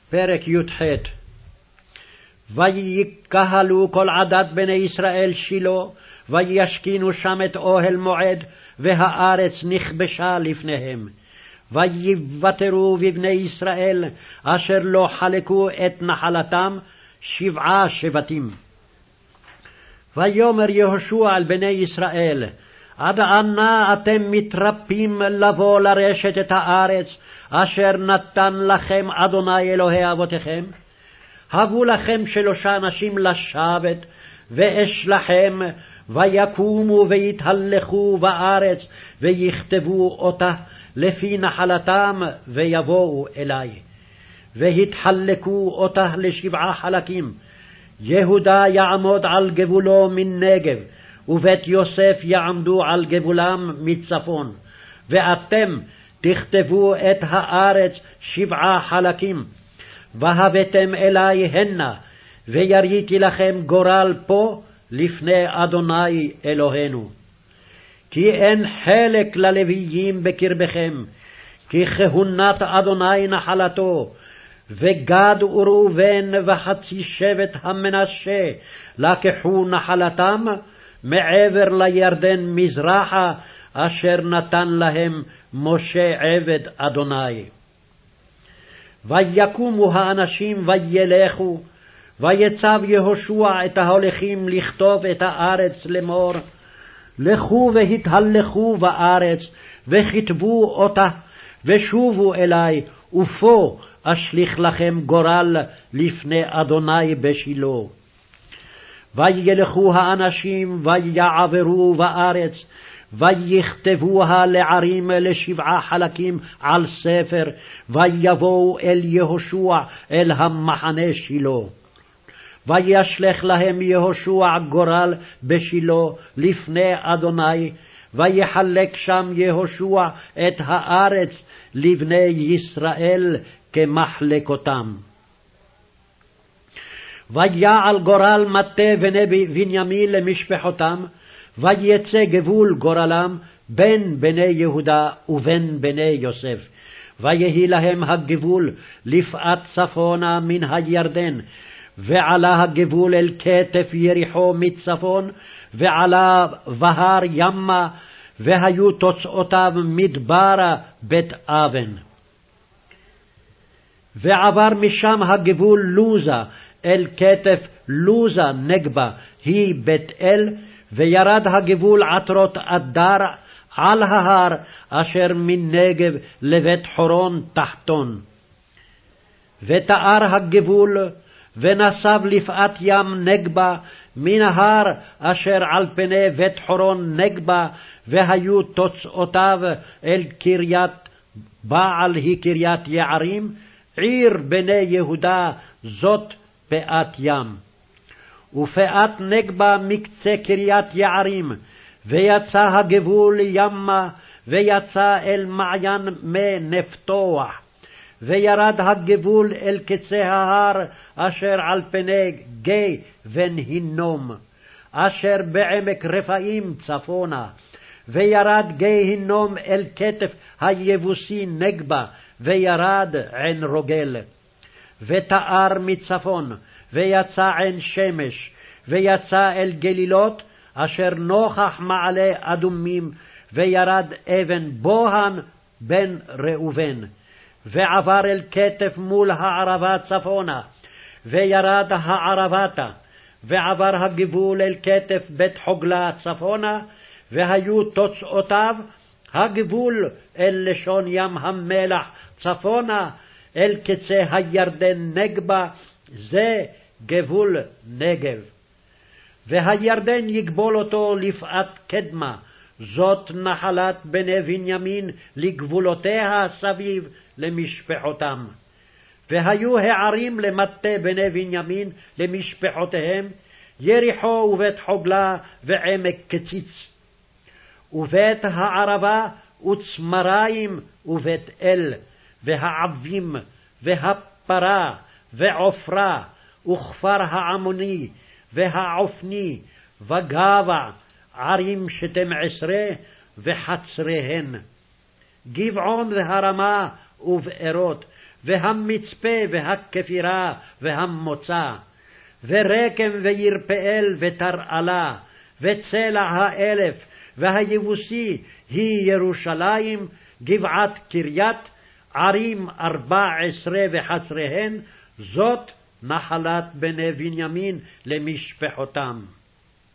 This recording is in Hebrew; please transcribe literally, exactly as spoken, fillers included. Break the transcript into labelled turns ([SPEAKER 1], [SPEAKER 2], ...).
[SPEAKER 1] פרק י"ח. ויקהלו כל עדת בני ישראל שילה, וישכינו שם את אוהל מועד, והארץ נכבשה לפניהם. ויוותרו בבני ישראל אשר לא חלקו את נחלתם שבעה שבטים. ויאמר יהושע אל בני ישראל, עד אנה אתם מתרפים לבוא לרשת את הארץ אשר נתן לכם אדוני אלוהי אבותיכם? הבו לכם שלושה אנשים לשבת, ואשלחם, ויקומו ויתהלכו בארץ, ויכתבו אותה לפי נחלתם, ויבואו אלי. והתחלקו אותה לשבעה חלקים. יהודה יעמוד על גבולו מנגב, ובית יוסף יעמדו על גבולם מצפון. ואתם תכתבו את הארץ שבעה חלקים, והבאתם אלי הנה, ויריתי לכם גורל פה לפני אדוני אלוהינו. כי אין חלק ללוויים בקרבכם, כי כהונת אדוני נחלתו, וגד וראובן וחצי שבט המנשה לקחו נחלתם מעבר לירדן מזרחה, אשר נתן להם משה עבד אדוני. ויקומו האנשים וילכו, ויצב יהושע את ההולכים לכתוב את הארץ לאמור, לכו והתהלכו בארץ, וכתבו אותה, ושובו אלי, ופה אשליך לכם גורל לפני אדוני בשילה. וילכו האנשים ויעברו בארץ, ויכתבוها לערים לשבעה חלקים על ספר, ויבואו אל יהושע אל המחנה שילה. וישלח להם יהושע גורל בשילה לפני אדוני, ויחלק שם יהושע את הארץ לבני ישראל כמחלקותם. ויעל גורל מטה בני בנימין למשפחותם, ויצא גבול גורלם בין בני יהודה ובין בני יוסף. ויהי להם הגבול לפאת צפונה מן הירדן, ועלה הגבול אל כתף יריחו מצפון, ועלה בהר ימה, והיו תוצאותיו מדברה בית אבן. ועבר משם הגבול לוזה אל כתף לוזה נגבה, היא בית אל, וירד הגבול עטרות אדר על ההר אשר מנגב לבית חורון תחתון. ותאר הגבול ונסב לפאת ים נגבה מן ההר אשר על פני בית חורון נגבה, והיו תוצאותיו אל קריית בעל היא קריית יערים, עיר בני יהודה, זאת פאת ים. ופאת נגבה מקצה קריית יערים, ויצא הגבול ימה, ויצא אל מעיין מי נפתוח. וירד הגבול אל קצה ההר אשר על פני גיא בן הינום, אשר בעמק רפאים צפונה. וירד גיא הינום אל כתף היבוסי נגבה, וירד עין רוגל. ותאר מצפון, ויצא עין שמש, ויצא אל גלילות, אשר נוכח מעלה אדומים, וירד אבן בוהן בן ראובן. ועבר אל כתף מול הערבה צפונה, וירד הערבתה, ועבר הגבול אל כתף בית חוגלה צפונה, והיו תוצאותיו הגבול אל לשון ים המלח צפונה, אל קצה הירדן נגבה, זה גבול נגב. והירדן יגבול אותו לפאת קדמה, זאת נחלת בני בנימין לגבולותיה סביב למשפחותם. והיו הערים למטה בני בנימין למשפחותיהם, יריחו ובית חוגלה ועמק קציץ, ובית הערבה וצמריים ובית אל, והעבים והפרה ועופרה, וכפר העמוני והעופני וגבע, ערים שתים עשרה וחצריהן. גבעון והרמה ובארות, והמצפה והכפירה והמוצא, ורקם וירפאל ותרעלה, וצלע האלף והיבוסי היא ירושלים, גבעת קריית, ערים ארבע עשרה וחצריהן, זאת נחלת בני בנימין למשפחותם.